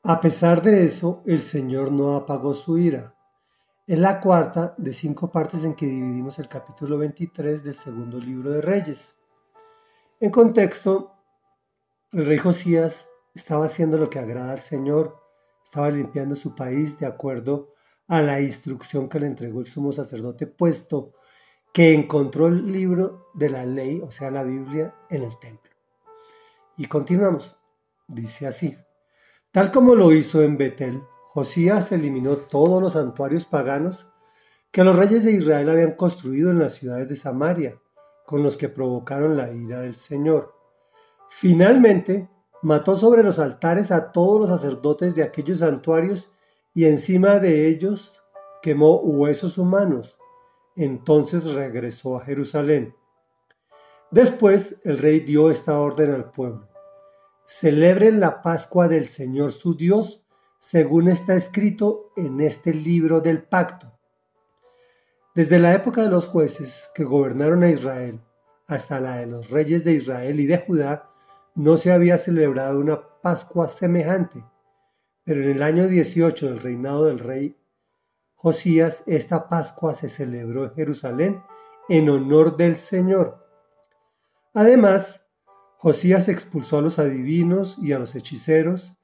A pesar de eso, el Señor no apagó su ira. Es la cuarta de 5 partes en que dividimos el capítulo 23 del segundo libro de Reyes. En contexto, el rey Josías estaba haciendo lo que agrada al Señor, estaba limpiando su país de acuerdo a la instrucción que le entregó el sumo sacerdote, puesto que encontró el libro de la ley, o sea, la Biblia, en el templo. Y continuamos. Dice así: tal como lo hizo en Betel, Josías eliminó todos los santuarios paganos que los reyes de Israel habían construido en las ciudades de Samaria, con los que provocaron la ira del Señor. Finalmente, mató sobre los altares a todos los sacerdotes de aquellos santuarios y encima de ellos quemó huesos humanos. Entonces regresó a Jerusalén. Después el rey dio esta orden al pueblo: celebren la Pascua del Señor su Dios, según está escrito en este libro del pacto. Desde la época de los jueces que gobernaron a Israel hasta la de los reyes de Israel y de Judá, no se había celebrado una Pascua semejante. Pero en el año 18 del reinado del rey Josías, esta Pascua se celebró en Jerusalén en honor del Señor. Además, Josías expulsó a los adivinos y a los hechiceros,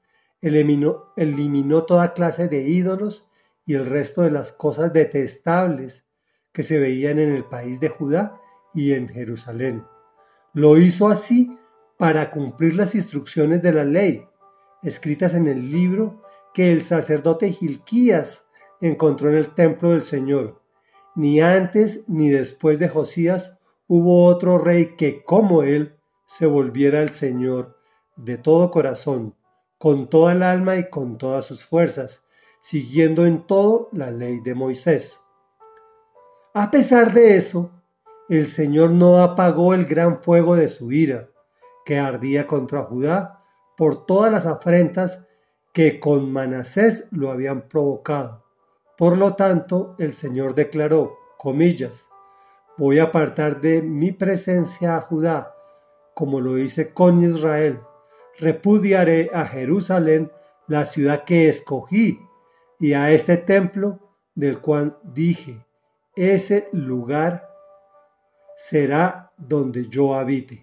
eliminó toda clase de ídolos y el resto de las cosas detestables que se veían en el país de Judá y en Jerusalén. Lo hizo así para cumplir las instrucciones de la ley, escritas en el libro que el sacerdote Hilquías encontró en el templo del Señor. Ni antes ni después de Josías hubo otro rey que, como él, se volviera al Señor de todo corazón, con toda el alma y con todas sus fuerzas, siguiendo en todo la ley de Moisés. A pesar de eso, el Señor no apagó el gran fuego de su ira, que ardía contra Judá por todas las afrentas que con Manasés lo habían provocado. Por lo tanto, el Señor declaró, comillas, voy a apartar de mi presencia a Judá, como lo hice con Israel. Repudiaré a Jerusalén, la ciudad que escogí, y a este templo del cual dije, ese lugar será donde yo habite.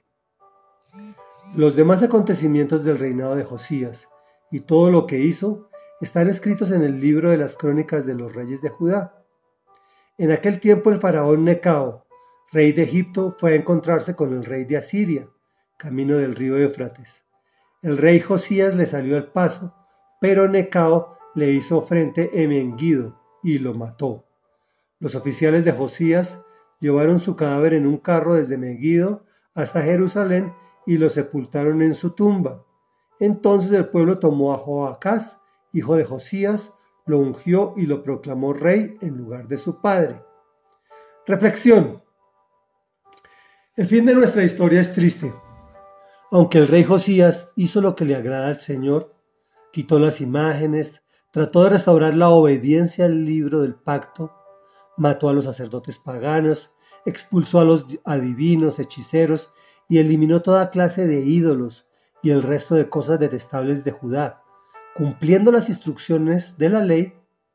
Los demás acontecimientos del reinado de Josías y todo lo que hizo están escritos en el libro de las crónicas de los reyes de Judá. En aquel tiempo el faraón Necao, rey de Egipto, fue a encontrarse con el rey de Asiria, camino del río Éufrates. El rey Josías le salió al paso, pero Necao le hizo frente en Megiddo y lo mató. Los oficiales de Josías llevaron su cadáver en un carro desde Megiddo hasta Jerusalén y lo sepultaron en su tumba. Entonces el pueblo tomó a Joacás, hijo de Josías, lo ungió y lo proclamó rey en lugar de su padre. Reflexión. El fin de nuestra historia es triste. Aunque el rey Josías hizo lo que le agrada al Señor, quitó las imágenes, trató de restaurar la obediencia al libro del pacto, mató a los sacerdotes paganos, expulsó a los adivinos, hechiceros y eliminó toda clase de ídolos y el resto de cosas detestables de Judá, cumpliendo las instrucciones de la ley,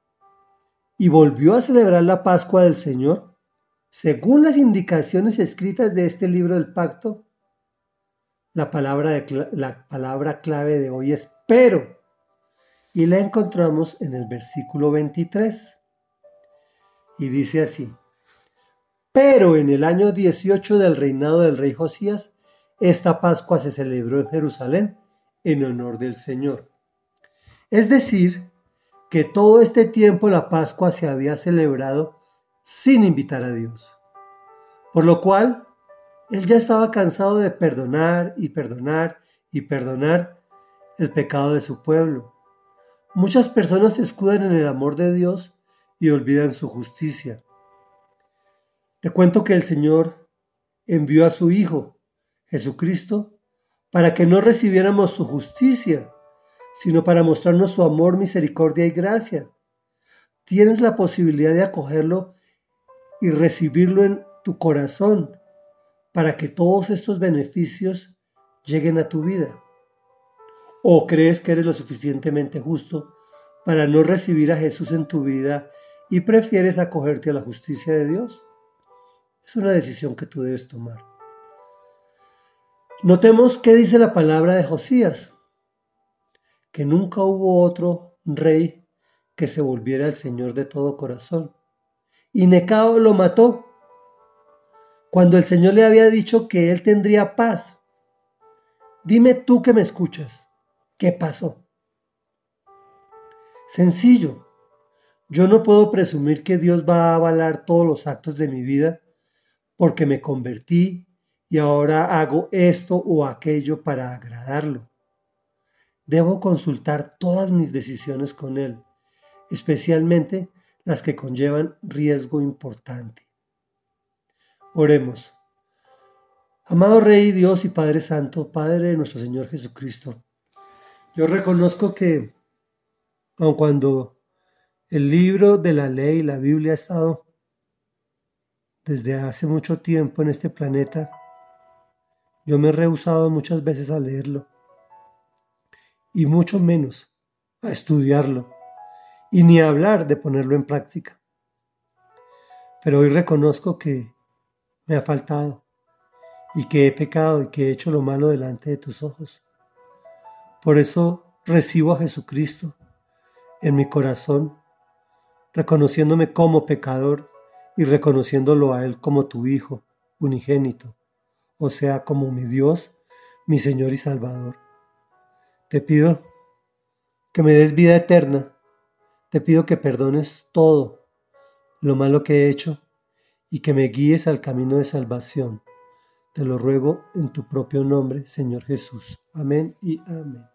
y volvió a celebrar la Pascua del Señor, según las indicaciones escritas de este libro del pacto. La palabra clave de hoy es pero, y la encontramos en el versículo 23. Y dice así: pero en el año 18 del reinado del rey Josías, esta Pascua se celebró en Jerusalén en honor del Señor. Es decir, que todo este tiempo la Pascua se había celebrado sin invitar a Dios. Por lo cual, él ya estaba cansado de perdonar y perdonar y perdonar el pecado de su pueblo. Muchas personas se escudan en el amor de Dios y olvidan su justicia. Te cuento que el Señor envió a su Hijo, Jesucristo, para que no recibiéramos su justicia, sino para mostrarnos su amor, misericordia y gracia. Tienes la posibilidad de acogerlo y recibirlo en tu corazón para que todos estos beneficios lleguen a tu vida. ¿O crees que eres lo suficientemente justo para no recibir a Jesús en tu vida y prefieres acogerte a la justicia de Dios? Es una decisión que tú debes tomar. Notemos qué dice la palabra de Josías, que nunca hubo otro rey que se volviera al Señor de todo corazón. Y Necao lo mató cuando el Señor le había dicho que él tendría paz. Dime tú que me escuchas, ¿qué pasó? Sencillo, yo no puedo presumir que Dios va a avalar todos los actos de mi vida porque me convertí y ahora hago esto o aquello para agradarlo. Debo consultar todas mis decisiones con Él, especialmente las que conllevan riesgo importante. Oremos. Amado Rey, Dios y Padre Santo, Padre de nuestro Señor Jesucristo, yo reconozco que aun cuando el libro de la ley, la Biblia, ha estado desde hace mucho tiempo en este planeta, yo me he rehusado muchas veces a leerlo y mucho menos a estudiarlo y ni a hablar de ponerlo en práctica. Pero hoy reconozco que me ha faltado y que he pecado y que he hecho lo malo delante de tus ojos. Por eso recibo a Jesucristo en mi corazón, reconociéndome como pecador y reconociéndolo a Él como tu Hijo unigénito, o sea, como mi Dios, mi Señor y Salvador. Te pido que me des vida eterna, te pido que perdones todo lo malo que he hecho y que me guíes al camino de salvación. Te lo ruego en tu propio nombre, Señor Jesús. Amén y amén.